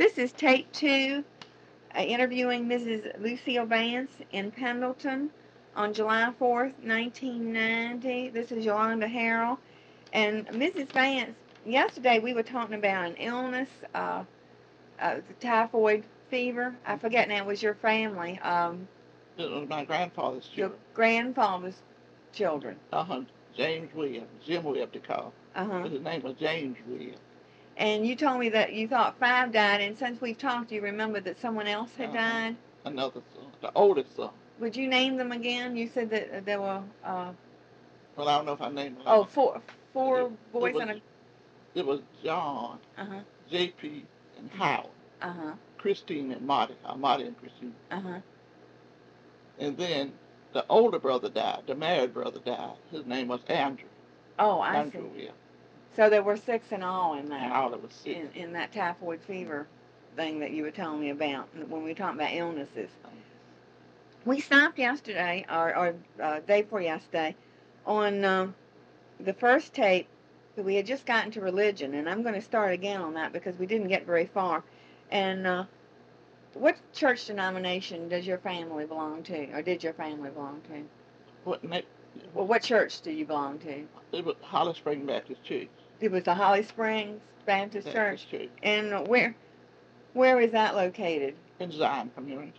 This is tape 2, interviewing Mrs. Lucille Vance in Pendleton on July 4th, 1990. This is Yolanda Harrell. And Mrs. Vance, yesterday we were talking about an illness, the typhoid fever. I forget now, it was your family. It was my grandfather's Your children. grandfather's children. James Williams, Jim Williams to call. His name was James Williams. And you told me that you thought 5 died, and since we've talked, you remember that someone else had died? Another son, the oldest son. Would you name them again? You said that there were. Well, I don't know if I named them. Oh, four boys and a. It was John, J.P. and Howard, Christine and Marty, Marty and Christine. And then the older brother died, the married brother died. His name was Andrew. Oh, I Andrew, see. Yeah. So there were 6 in all in that. In all, there was 6. In that typhoid fever thing that you were telling me about when we were talking about illnesses. We stopped yesterday, or day before yesterday, on the first tape. We had just gotten to religion, and I'm going to start again on that because we didn't get very far. And what church denomination does your family belong to, or did your family belong to? What church do you belong to? It was Holly Springs Baptist Church. It was the Holly Springs Baptist Church. And where is that located? In Zion Community.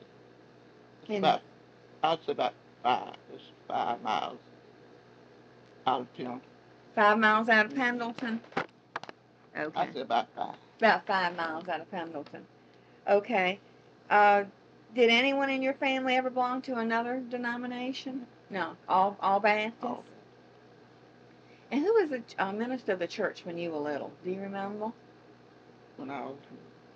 I'd say about 5 miles out of Pendleton. 5 miles out of Pendleton? Okay. I'd say about 5. About 5 miles out of Pendleton. Okay. Did anyone in your family ever belong to another denomination? No. All Baptists? All. And who was the minister of the church when you were little? Do you remember? When I was...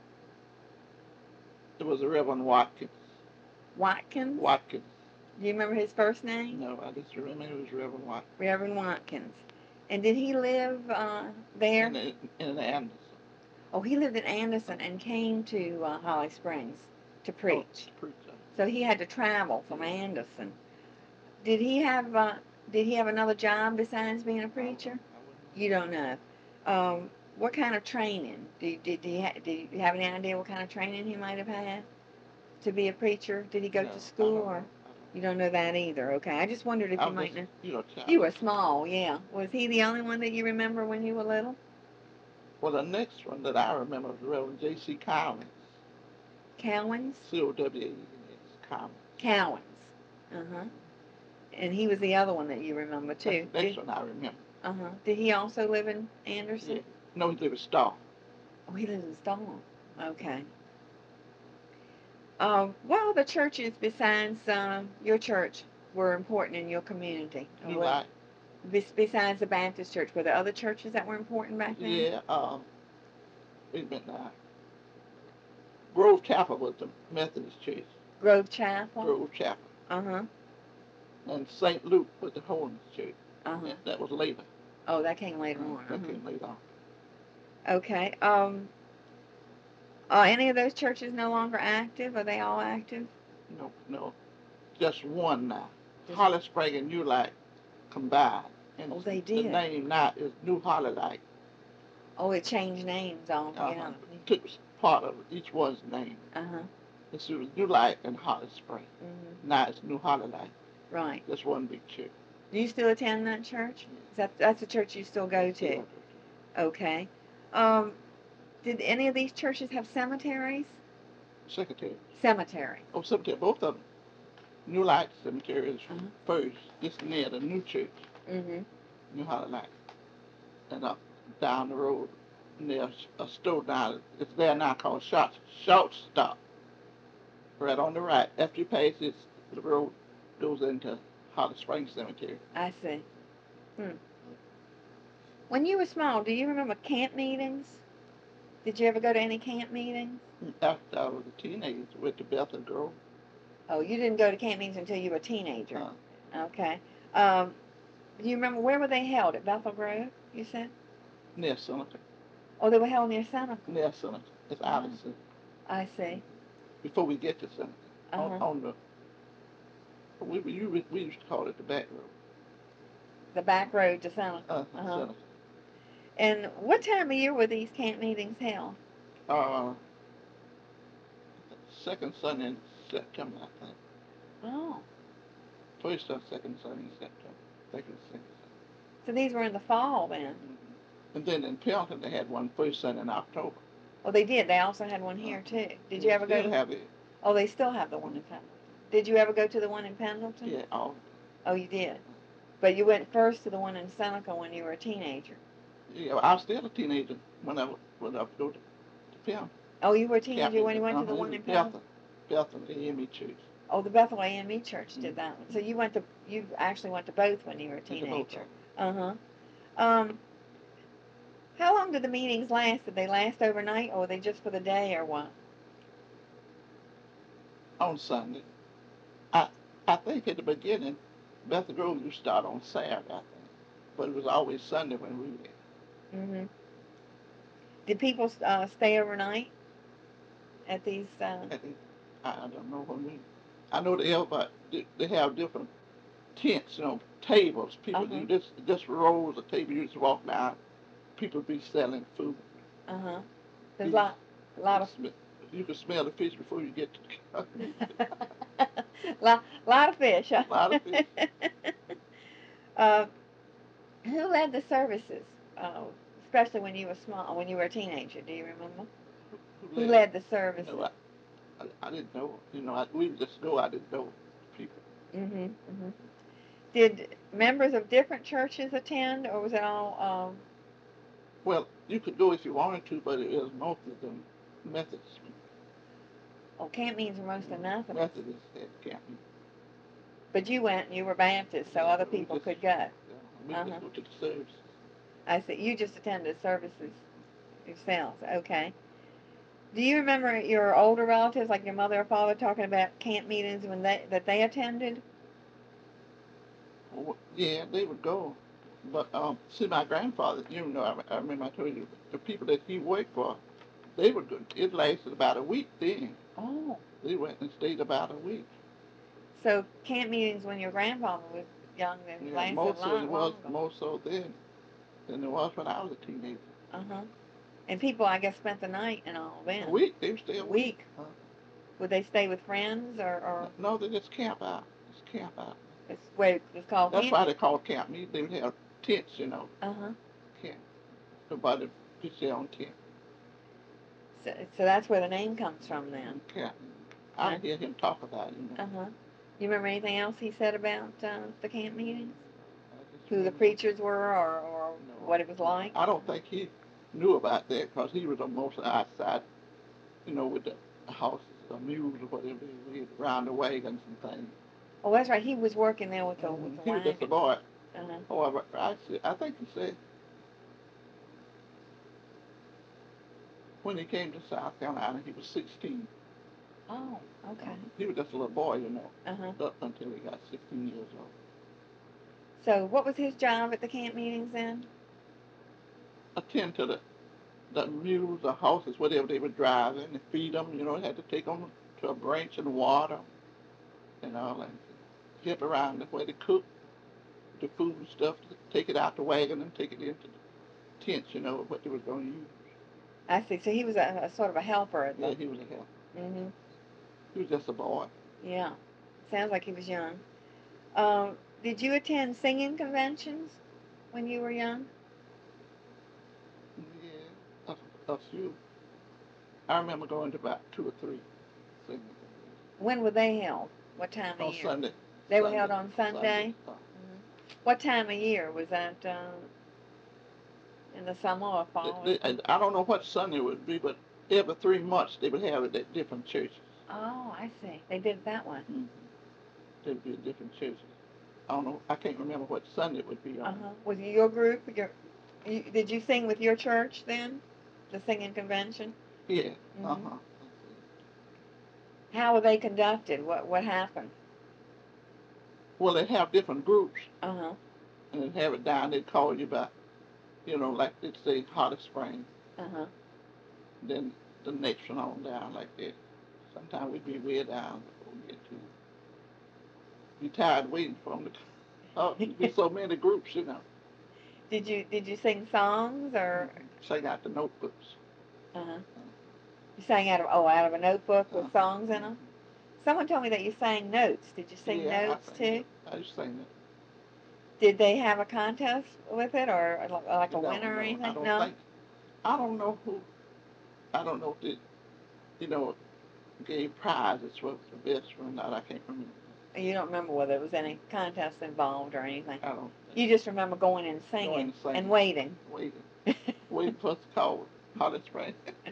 It was the Reverend Watkins. Watkins? Watkins. Do you remember his first name? No, I just remember it was Reverend Watkins. Reverend Watkins. And did he live there? In Anderson. Oh, he lived in Anderson and came to Holly Springs to preach. To preach. So he had to travel from Anderson. Did he have another job besides being a preacher? You don't know. What kind of training? Did you have any idea what kind of training he might have had to be a preacher? Did he go to school or? You don't know that either. Okay, I just wondered if you might know. You were small, yeah. Was he the only one that you remember when you were little? Well, the next one that I remember was Reverend J.C. Cowens. Cowens? C-O-W-A-N-S. Cowens. Cowens. And he was the other one that you remember too. That's the next one I remember. Did he also live in Anderson? Yeah. No, he lived in Star. Oh, he lived in Star. Okay. What other churches besides your church were important in your community? New Life. Besides the Baptist church, were there other churches that were important back then? Yeah. Wait a minute now. Grove Chapel was the Methodist church. Grove Chapel? Grove Chapel. And St. Luke was the Holiness church. That was later. Oh, that came later on. That came later on. Okay. Are any of those churches no longer active? Are they all active? No. Just one now. Holly Springs and New Light combined. And they did? The name now is New Holly Light. Oh, it changed names altogether. It took part of each one's name. This was New Light and Holly Springs. Now it's New Holly Light. Right. Just one big church. Do you still attend that church? That's the church you still go to? Yeah. Okay. Did any of these churches have cemeteries? Cemetery. Oh, cemetery. Both of them. New Light Cemetery is first, just near the new church. New Holly Light. And up down the road, near a store down. It's there now called Short Stop. Right on the right. After you pass this, the road goes into Holly Springs Cemetery. I see. When you were small, do you remember camp meetings? Did you ever go to any camp meetings? After I was a teenager, went to Bethel Grove. Oh, you didn't go to camp meetings until you were a teenager. Okay. Do you remember where were they held? At Bethel Grove, you said? Near Seneca. Oh, they were held near Seneca. Near Seneca. It's out of Seneca. I see. Before we get to Seneca. On the... We used to call it the back road. The back road to Seneca. Seneca. And what time of year were these camp meetings held? second Sunday in September, I think. Oh. First or second Sunday in September. I think it was second So these were in the fall then? Mm-hmm. And then in Pelton, they had one first Sunday in October. Oh, they did. They also had one here too. Did you ever go? Still have it. Oh, they still have the one in Pendleton. Did you ever go to the one in Pendleton? Yeah, all. Oh, you did. But you went first to the one in Seneca when you were a teenager. Yeah, I was still a teenager when I go to Pelton. Oh, you were a teenager when you went to the one in Pendleton? Bethel AME Church. Oh, the Bethel AME Church did that one. So you actually went to both when you were a teenager. Uh-huh. How long did the meetings last? Did they last overnight, or were they just for the day, or what? On Sunday. I think at the beginning, Bethel Grove used to start on Saturday, I think. But it was always Sunday when we were there. Mm-hmm. Did people stay overnight at these? I don't know when we. I know they have different tents, tables. People do this rows of tables. You just walk down. People be selling food. There's a lot of. You can smell the fish before you get to. lot of fish. Huh? A lot of fish. Who led the services? Especially when you were small, when you were a teenager. Do you remember? Who led the services? I didn't know. We would just go. I didn't know people. Did members of different churches attend, or was it all? Well, you could go if you wanted to, but it was mostly the Methodists. Oh, camp meetings were mostly Methodist. Methodists had camp meetings. But you went and you were Baptist, so other people could go. Yeah, we just go to the service. I see. You just attended services yourselves. Okay. Do you remember your older relatives, like your mother or father, talking about camp meetings that they attended? Well, yeah, they would go. But see, my grandfather, I remember I told you the people that he worked for, they were good. It lasted about a week then. Oh. They went and stayed about a week. So camp meetings when your grandfather was young, then lasted more a lot longer. More so then than it was when I was a teenager. And people, I guess, spent the night and all then. A week. They would stay a week. Would they stay with friends or? No, they just camp out. It's called. That's why they call camp meetings. They would have tents, Camp. Nobody pitched their own tent. So that's where the name comes from then. Camp. I hear him talk about it. You remember anything else he said about the camp meetings? Who the preachers were, or what it was like? I don't think he knew about that because he was on most outside, with the houses or mules or whatever they were around the wagons and things. Oh, that's right. He was working there with the wagon. He was just a boy. However, I think he said when he came to South Carolina, he was 16. Oh, okay. He was just a little boy, up until he got 16 years old. So what was his job at the camp meetings then? Attend to the mules or horses, whatever they were driving, and feed them, had to take them to a branch and water and all that. Help around where they cook the food and stuff, to take it out the wagon and take it into the tents, what they were going to use. I see. So he was a sort of a helper. Yeah, he was a helper. He was just a boy. Yeah. Sounds like he was young. Did you attend singing conventions when you were young? Yeah, a few. I remember going to about 2 or 3 singing conventions. When were they held? What time of year? On Sunday. They were held on Sunday? What time of year? Was that in the summer or fall? I don't know what Sunday it would be, but every 3 months they would have it at different churches. Oh, I see. They did that one. They would be at different churches. I don't know. I can't remember what Sunday it would be on. Was it your group? Did you sing with your church then? The singing convention? Yeah. How were they conducted? What happened? Well, they'd have different groups. And they'd have it down. They'd call you by, like they'd say Holly Springs. Then the next one on down like that. Sometimes we'd be way down before we get to it. Be tired waiting for them to there'd be so many groups, Did you sing songs or? Sing out the notebooks. You sang out of a notebook with Uh-huh. songs in them. Someone told me that you sang notes. Did you sing Yeah, notes I sang too? it. I just sang it. Did they have a contest with it, or like a No, winner or no, I anything? don't No. think. I don't know who. I don't know if they, you know, gave prizes for the best one. Not, I can't remember. You don't remember whether there was any contest involved or anything. I don't. You just remember going and singing Going and singing. and waiting. Waiting for us to call Holly Springs.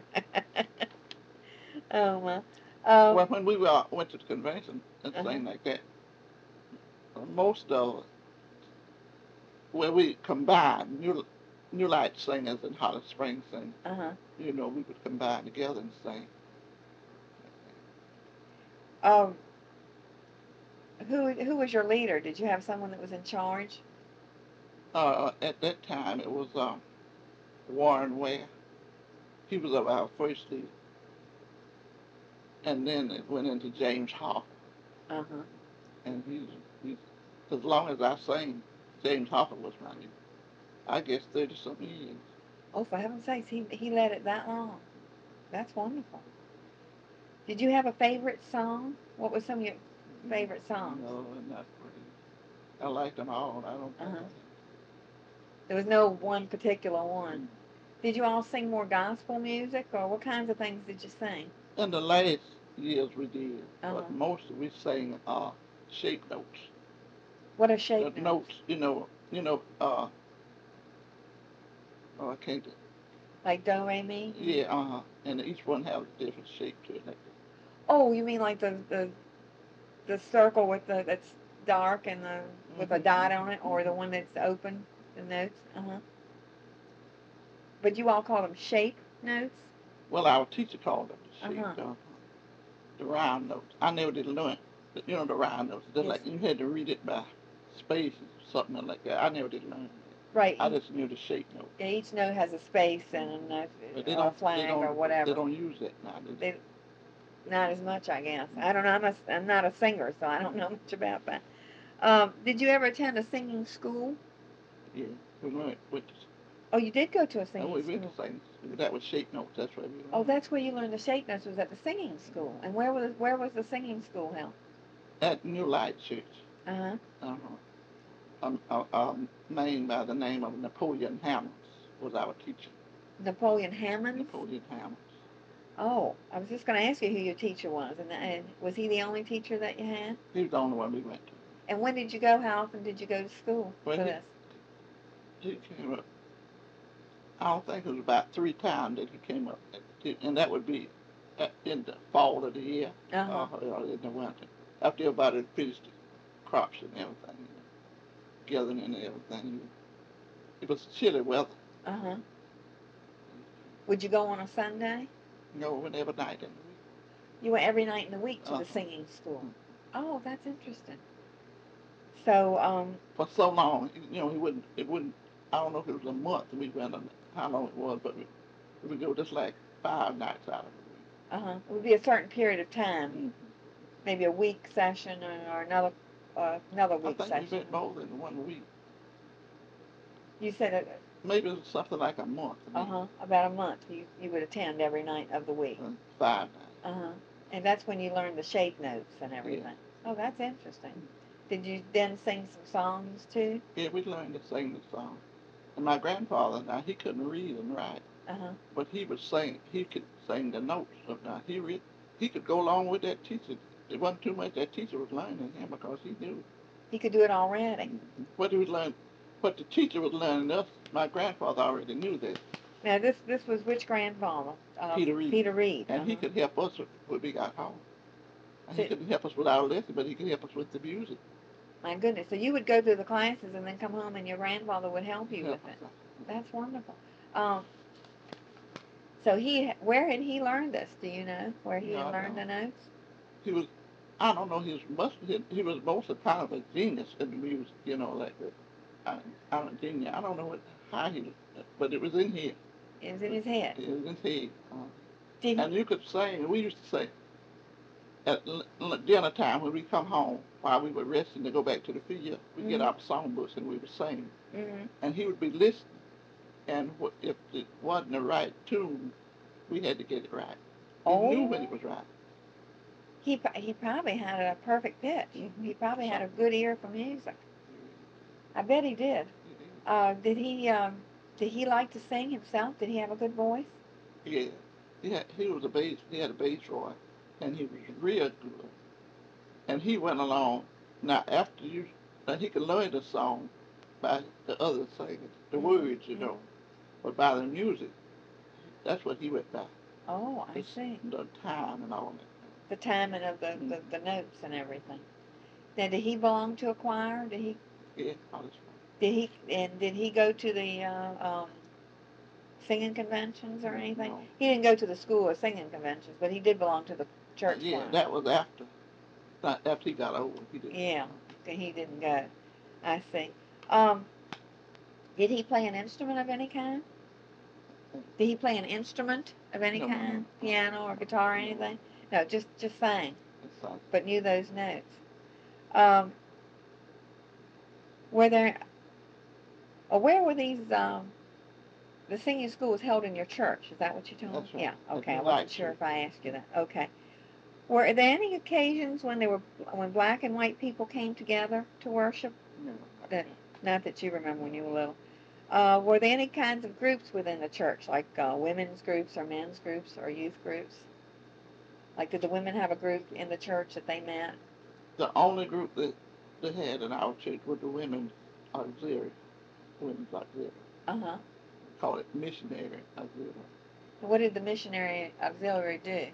Oh my. Well, when we went to the convention and sang like that, most of where we combined New Light singers and Holly Springs singers, you know, we would combine together and sing. Who was your leader? Did you have someone that was in charge? At that time, it was Warren Ware. He was our first leader. And then it went into James Hoffa. And he's as long as I sang, James Hoffa was my leader. I guess 30-something years. Oh, for heaven's sakes, he led it that long. That's wonderful. Did you have a favorite song? What was some of your favorite songs? No, not really. I liked them all. I don't. There was no one particular one. Did you all sing more gospel music, or what kinds of things did you sing? In the last years we did, but most we sang shape notes. What are shape notes? Oh, I can't. Like do, re, mi? Yeah, and each one has a different shape to it. Oh, you mean like the circle with that's dark and with a dot on it, or the one that's open, the notes? But you all call them shape notes? Well, our teacher called them the shape, the round notes. I never did learn, but the round notes. Just like you had to read it by spaces, something like that. I never did learn that. Right. I just knew the shape note. Yeah, each note has a space and a flag or whatever. They don't use that now. Not as much, I guess. I don't know. I'm not a singer, so I don't know much about that. Did you ever attend a singing school? Yeah, we went to. Oh, you did go to a singing school. We went to singing school. That was shape notes. That's where we learned. Oh, that's where you learned the shape notes. Was at the singing school. And where was the singing school held? At New Light Church. A man by the name of Napoleon Hammonds was our teacher. Napoleon Hammonds? Napoleon Hammonds. Oh, I was just going to ask you who your teacher was. And was he the only teacher that you had? He was the only one we went to. And when did you go? How often did you go to school for this? He came up, I don't think it was about 3 times that he came up. And that would be in the fall of the year, or in the winter. After everybody had finished the crops and everything, gathering and everything. It was chilly weather. Would you go on a Sunday? No, we went every night in the week. You went every night in the week to the singing school. Oh, that's interesting. So, for so long, it wouldn't, I don't know if it was a month we went on, how long it was, but we would go just like 5 nights out of the week. It would be a certain period of time. Maybe a week session or another week session. I think we went more than 1 week. You said it. Maybe it was something like a month. About a month. You would attend every night of the week. 5 nights. And that's when you learned the shape notes and everything. Yeah. Oh, that's interesting. Did you then sing some songs too? Yeah, we learned to sing the songs. And my grandfather, now he couldn't read and write, but he would sing. He could sing the notes. Now he could go along with that teacher. It wasn't too much that teacher was learning him because he knew. He could do it already. What the teacher was learning us, my grandfather already knew that. Now this was which grandfather? Peter Reed. Peter Reed. And he could help us when we got home. And he couldn't help us with our lesson, but he could help us with the music. My goodness. So you would go through the classes and then come home and your grandfather would help you with it. That's wonderful. So where had he learned this? Do you know where he had learned the notes? I don't know, he was mostly kind of a genius in the music, like that. I'm a genius. I don't know how but it was in here. It was in his head. It was in his head. And you could sing. We used to sing at dinner time when we come home while we were resting to go back to the field. We'd get our songbooks and we would sing. And he would be listening. And if it wasn't the right tune, we had to get it right. He knew when it was right. He probably had a perfect pitch. He probably had a good ear for music. I bet he did. Did he like to sing himself? Did he have a good voice? Yeah. He was a bass. He had a bass voice, and he was real good. And he went along. Now after you, now he could learn the song by the other singing, the words, you know, but by the music, that's what he went by. Oh, I see. The time and all that. The timing of the notes and everything. Now, did he belong to a choir? Did he? Yeah, all this one. Did he go to the singing conventions or anything? No. He didn't go to the school of singing conventions, but he did belong to the church Yeah, choir. that was after. Not after he got old. He didn't. Yeah, he didn't go. I see. Did he play an instrument of any kind? Did he play an instrument of any kind? Piano or guitar or anything? No, just sang. But knew those notes. Were there? Where were these? The singing school was held in your church. Is that what you told me? That's right. Yeah. Okay. I That's wasn't right. sure if I asked you that. Okay. Were there any occasions when black and white people came together to worship? No. Not that you remember when you were little. Were there any kinds of groups within the church, like women's groups or men's groups or youth groups? Like, did the women have a group in the church that they met? The only group that they had in our church was the women's auxiliary. Women's auxiliary. Uh-huh. Call it missionary auxiliary. What did the missionary auxiliary do?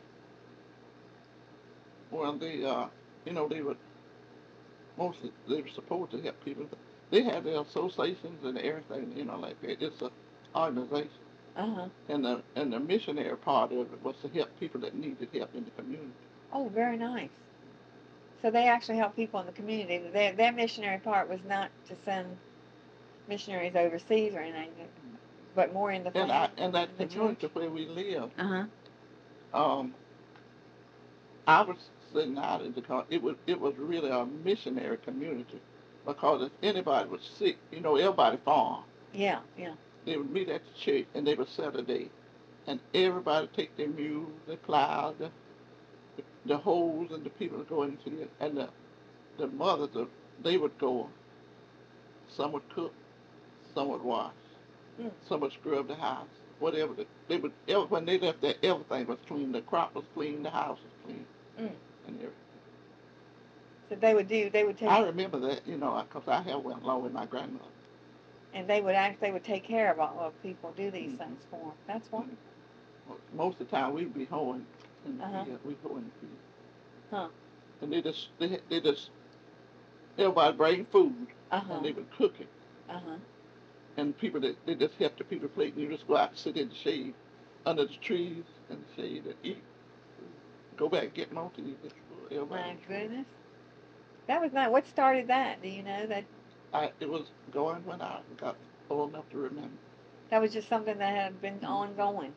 Well, they, you know, they were supposed to help people. They had their associations and everything, you know, like that. It's an organization. Uh-huh. And the missionary part of it was to help people that needed help in the community. Oh, very nice. So they actually helped people in the community. Their missionary part was not to send missionaries overseas or anything, but more in the family. And that community where we live. Uh-huh. I was sitting out in the car. It was really a missionary community, because if anybody was sick, you know, everybody farmed. Yeah, yeah. They would meet at the church and they would set a day, and everybody take their mules, their plows, the hoes, and the people would go into it, and the mothers they would go. Some would cook, some would wash, some would scrub the house, whatever. They would when they left there, everything was clean. The crop was clean, the house was clean, and everything. So they would take. I remember that, you know, because I have went along with my grandmother. And they would take care of all of people, do these things for them. That's wonderful. Most of the time we'd be hoeing in the field. We'd go in the field. Huh. And they just everybody bring food, and they would cook it. And people they just help the people plate, and you just go out and sit in the shade, under the trees in the shade, and eat. Go back and get more to eat. My goodness. That was not. What started that? Do you know that? It was going when I got old enough to remember. That was just something that had been ongoing.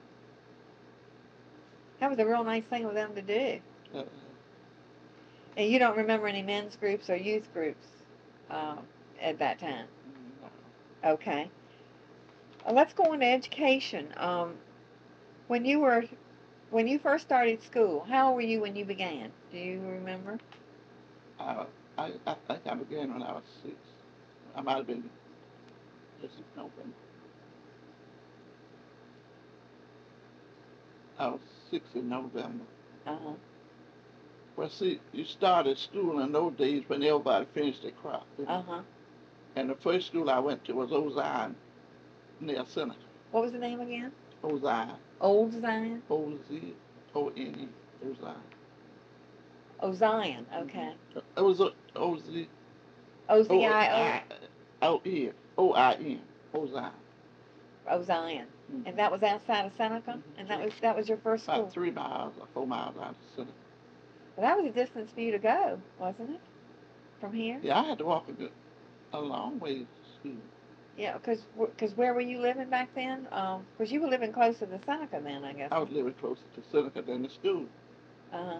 That was a real nice thing for them to do. And you don't remember any men's groups or youth groups at that time? No. Okay. Let's go into education. When you first started school, how old were you when you began? Do you remember? I think I began when I was 6. I might have been just November. I was 6 in November. Uh-huh. Well, see, you started school in those days when everybody finished their crop. Uh-huh. And the first school I went to was Old Zion, near Seneca. What was the name again? Old Zion. Old Zion? O-Z-O-N-E, Old Zion. Oh, Zion, okay. It was O-Z. O-Z-I-O? O-E, O-I-N, Old Zion. Oh, Zion. And that was outside of Seneca? And that was your first school? About 3 miles or 4 miles out of Seneca. Well, that was a distance for you to go, wasn't it? From here? Yeah, I had to walk a long way to school. Yeah, because where were you living back then? Because you were living closer to Seneca then, I guess. I was living closer to Seneca than the school. Uh-huh.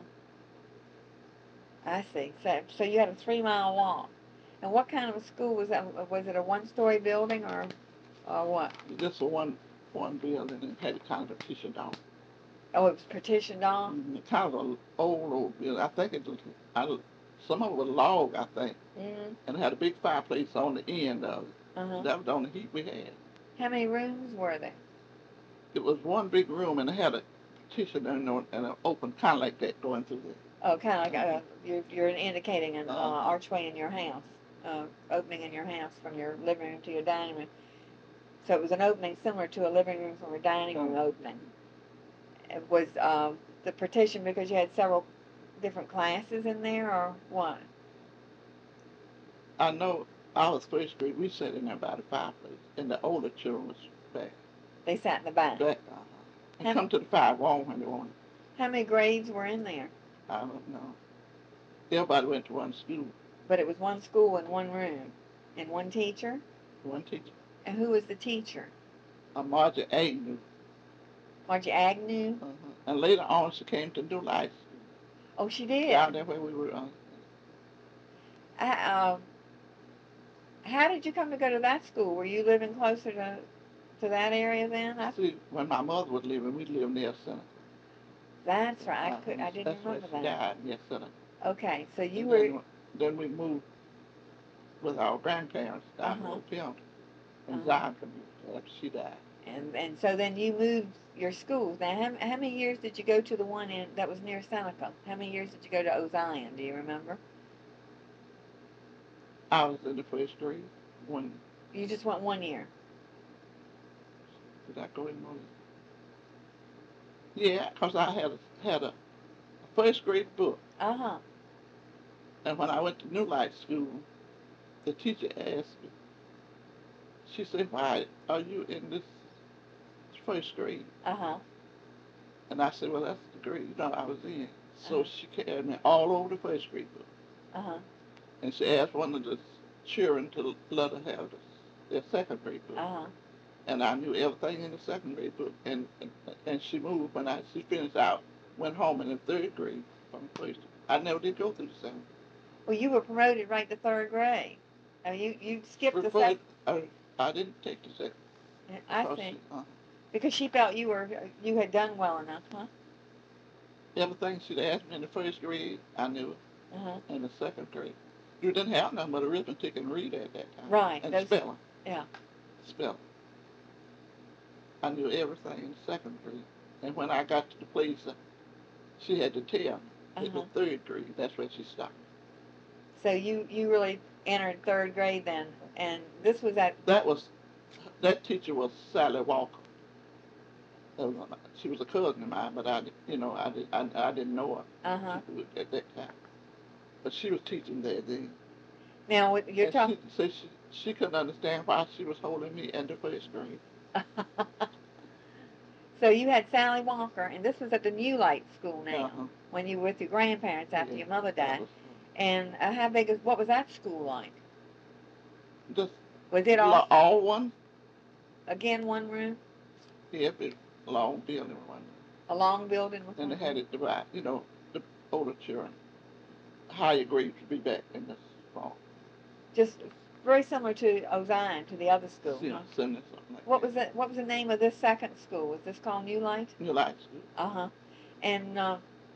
I see. So you had a 3-mile walk. And what kind of a school was that? Was it a one-story building or what? Just a one building and had a competition on. Oh, it was partitioned off? Kind of an old building. I think it was, some of it was log, I think. Mm-hmm. And it had a big fireplace on the end of it. Uh-huh. That was the only heat we had. How many rooms were there? It was one big room, and it had a partition and an open, kind of like that going through there. Oh, kind of like you're indicating an archway in your house, opening in your house from your living room to your dining room. So it was an opening similar to a living room from a dining room opening. It was the partition because you had several different classes in there, or what? I know I was first grade. We sat in there by the fireplace, and the older children was back. They sat in the back. And come to the fire warm when they wanted. How many grades were in there? I don't know. Everybody went to one school. But it was one school and one room, and one teacher. One teacher. And who was the teacher? Margie Agnew. Margie Agnew. And later on, she came to New Life School. Oh, she did. Down there where we were. How did you come to go to that school? Were you living closer to that area then? See, when my mother was living, we lived near Seneca. That's right. I didn't remember that. She died near Seneca. Okay, so you were. Then we moved with our grandparents down to Oakfield in Zion community after she died. And so then you moved your schools. Now, how many years did you go to the one that was near Seneca? How many years did you go to Ozion? Do you remember? I was in the first grade. You just went 1 year? Did I go in 1 year? Yeah, because I had a first grade book. Uh-huh. And when I went to New Light School, the teacher asked me, she said, "Why are you in this first grade?" Uh-huh. And I said, "Well, that's the grade I was in." So she carried me all over the first grade book. Uh-huh. And she asked one of the children to let her have their second grade book. Uh-huh. And I knew everything in the second grade book. And she moved when she finished out, went home in the third grade from first. I never did go through the second. Well, you were promoted right to third grade. I mean, you skipped the second. I didn't take the second. I see. Because she felt you had done well enough, huh? Everything she'd asked me in the first grade, I knew. In the second grade, you didn't have nothing but arithmetic and read at that time. Right. And spelling. Yeah. Spelling. I knew everything in the second grade. And when I got to the place she had to tell me, it was third grade. That's where she stopped. So you really entered third grade then, and this was at. That teacher was Sally Walker. She was a cousin of mine, but I didn't know her at that time. But she was teaching there then. Now you're talking. She said she couldn't understand why she was holding me in the first grade. So you had Sally Walker, and this was at the New Light School now, when you were with your grandparents after your mother died. And what was that school like? Was it all one? Again, one room? Yeah, big, long building one room. A long building with and one they had room? it divided, the older children, higher grades would be back in the fall. Just very similar to Ozion, to the other school. Yeah, huh? similar something like What that. was the name of this second school? Was this called New Light? New Light School. Uh-huh. And how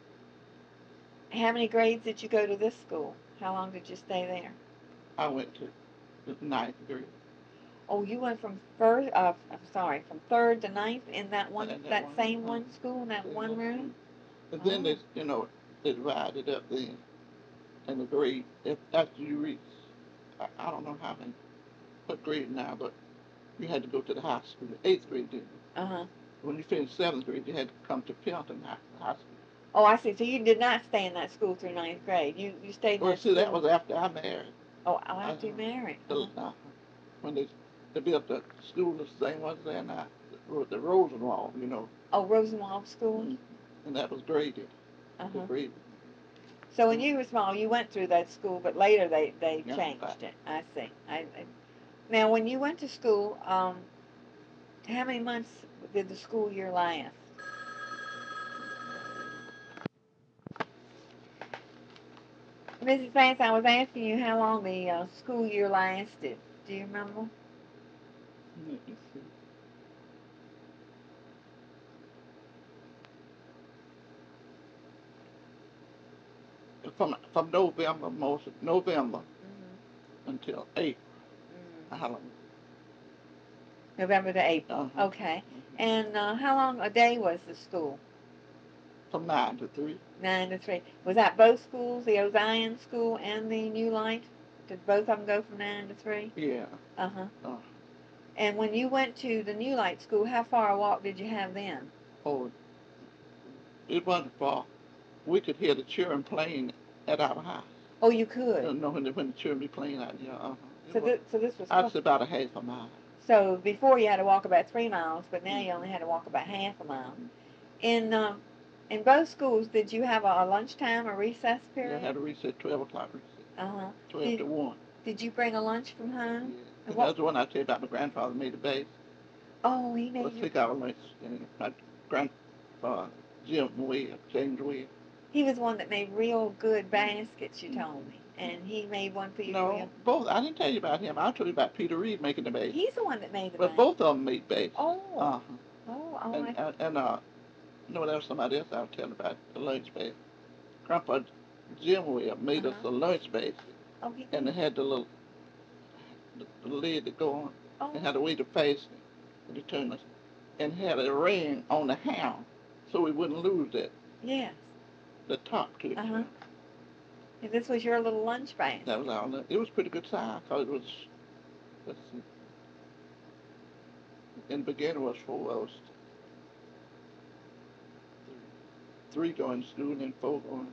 many grades did you go to this school? How long did you stay there? I went to the ninth grade. Oh, you went from from third to ninth in that same one school, in that one room? And then they divided up then in the grade. After you reach, I don't know what grade now, but you had to go to the high school, the 8th grade, didn't you? Uh-huh. When you finished 7th grade, you had to come to Pendleton High School. Oh, I see. So you did not stay in that school through ninth grade. You stayed in that school. That was after I married. Oh, after you married. When they built the school the same one there now, the Rosenwald, Oh, Rosenwald School? Mm-hmm. And that was graded. Graded. So when you were small, you went through that school, but later they changed it. I see. Now, when you went to school, how many months did the school year last? Mrs. Vance, I was asking you how long the school year lasted. Do you remember? Let me see. from November until April. How long? November to April. Okay. And how long a day was the school? From 9 to 3. 9 to 3. Was that both schools, the Ozion school and the New Light? Did both of them go from 9 to 3? Yeah. And when you went to the New Light school, how far a walk did you have then? Oh, it wasn't far. We could hear the children playing at our house. Oh, you could? No, when the children be playing out there. So this was... I'd say about a half a mile. So before you had to walk about 3 miles, but now you only had to walk about half a mile. In both schools, did you have a lunchtime or recess period? Yeah, I had a recess, 12 o'clock recess. 12 to 1. Did you bring a lunch from home? Yeah. That's the one I tell you about. My grandfather made the base. Oh, he made... 6-hour lunch. And my grandfather, James Webb. He was one that made real good baskets, you told me. And he made one for you. No, both. I didn't tell you about him. I told you about Peter Reed making the base. He's the one that made the base. But both of them made base. Oh. No, there was somebody else I was telling about the lunch base. Grandpa Jim Webb made us a lunch base. Oh, he did. And it had the lid to go on. Oh. It had a way to face it, to turn us, and had a ring on the handle, so we wouldn't lose it. Yes. The top to it. And this was your little lunch base. That was all. It was pretty good size. Cause it was. Let's see. In the beginning, it was 4 of us. 3 going to school and 4 going.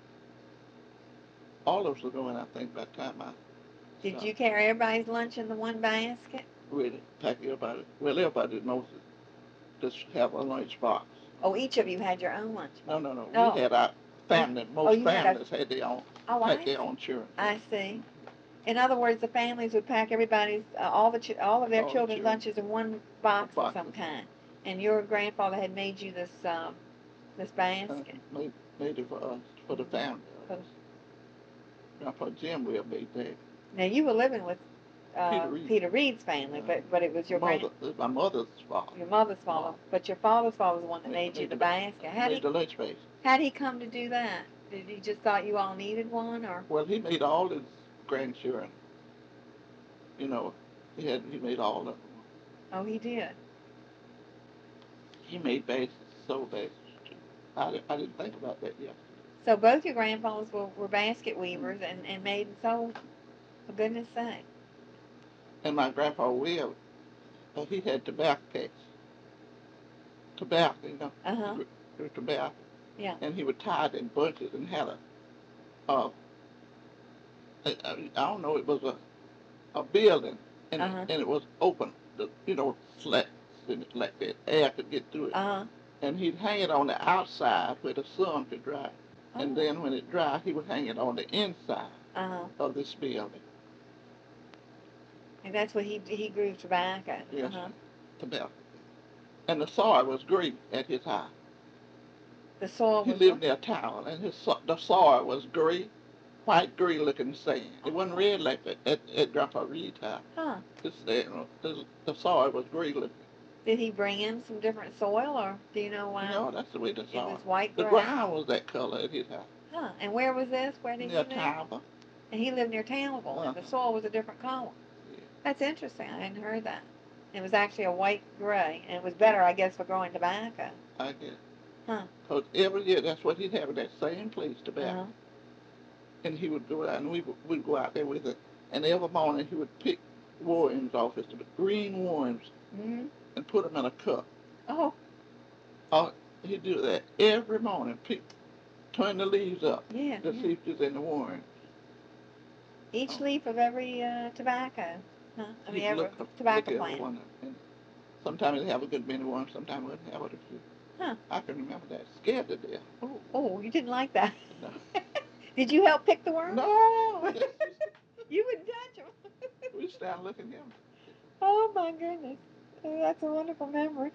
All of us were going, I think, by the time I... Did you carry everybody's lunch in the one basket? Really, pack everybody. Well, everybody knows it. Just have a lunch box. Oh, each of you had your own lunch box? No. We had our family. Most families had their own. Had their own children. I see. In other words, the families would pack everybody's, all of their children's lunches in one box of some kind. And your grandfather had made you this basket. Made it for us, for the family. Grandpa Jim Webb made that. Now you were living with Peter Reed's family, but it was your my mother's father. Your mother's father, but your father's father was the one that made you the basket. Made the lunch base. How'd he come to do that? Did he just thought you all needed one, or? Well, he made all his grandchildren. You know, he made all of them. Oh, he did. He made bases, sold bases too. I didn't think about that yet. So both your grandfathers were basket weavers and made and sold, for goodness sake. And my grandpa Will, he had tobacco cakes. Tobacco, you know. Tobacco. Yeah. And he would tie it in bunches and had I don't know, it was a building, and it was open, slats in it like that. Air could get through it. And he'd hang it on the outside where the sun could dry. And then when it dried, he would hang it on the inside of this building. And that's what he grew tobacco. Yes, tobacco. And the soil was green at his house. The soil was... He lived near a town, and the soil was gray, white gray looking sand. It wasn't red like that at Grandpa Reed's house. The soil was gray looking. Did he bring in some different soil, or do you know why? No, that's the way the soil. It was white gray. The ground was that color at his house. And where was this? Where did he live? Near Talbot. And he lived near Talbot, and the soil was a different color. Yeah. That's interesting. I hadn't heard that. It was actually a white gray, and it was better, I guess, for growing tobacco. I guess. Because every year, that's what he'd have in that same place, tobacco. And he would go out, and we'd go out there with it. And every morning, he would pick worms off his green worms and put them in a cup. He'd do that every morning. Turn the leaves up to see if there's any worms. Each leaf of every tobacco, I mean, every tobacco plant. Sometimes they have a good many worms, sometimes they have a few. I can remember that. Scared to death. Oh, you didn't like that? No. Did you help pick the worms? No. You wouldn't touch them. We stand looking at them. Oh, my goodness. That's a wonderful memory.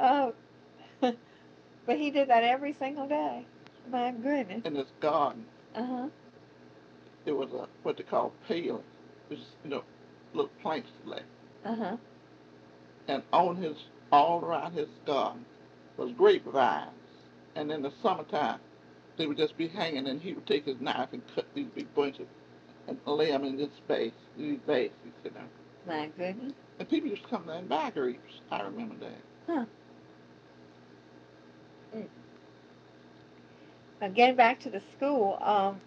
But he did that every single day. My goodness. In his garden. It was what they call paling. It was, little planks left. And all around his garden was grapevines. And in the summertime, they would just be hanging, and he would take his knife and cut these big bunches and lay them in this vase, these vases, you know. My goodness. And people used to come there and buy grapes. I remember that. Huh. Now, getting back to the school,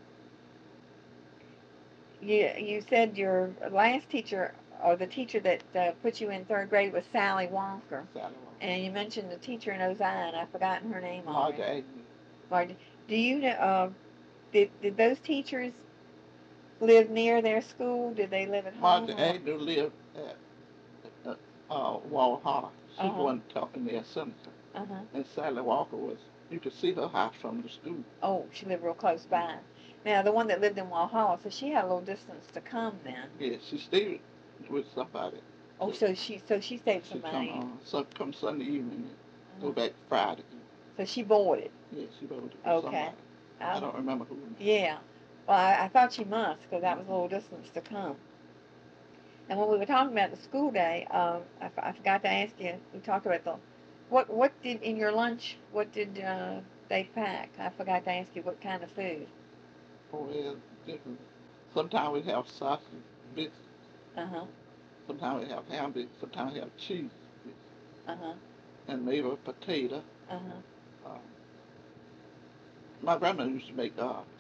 you said your last teacher, or the teacher that put you in third grade, was Sally Walker. Sally Walker. And you mentioned the teacher in Ozine. I've forgotten her name Martha already. Agnew. Martha. Do you know? Did those teachers live near their school? Did they live at home? Martha Agnew lived at Walhalla. She Uh-huh. wasn't talking there, senator. Uh-huh. And Sally Walker was, you could see her house from the school. Oh, she lived real close by. Now, the one that lived in Walhalla, so she had a little distance to come then. Yeah, she stayed with somebody. Oh, so she stayed with She somebody. come Sunday evening and go Uh-huh. back Friday. So she boarded. Yeah, she boarded with Okay. somebody. I don't remember who. Yeah. Well, I thought she must, because that was a little distance to come. And when we were talking about the school day, I forgot to ask you. We talked about what did in your lunch? What did they pack? I forgot to ask you what kind of food. Oh, well, different. Sometimes we have sausage bits. Uh-huh. Sometimes we have ham bits. Sometimes we have cheese bits. Uh-huh. And maybe a potato. Uh-huh. My grandmother used to make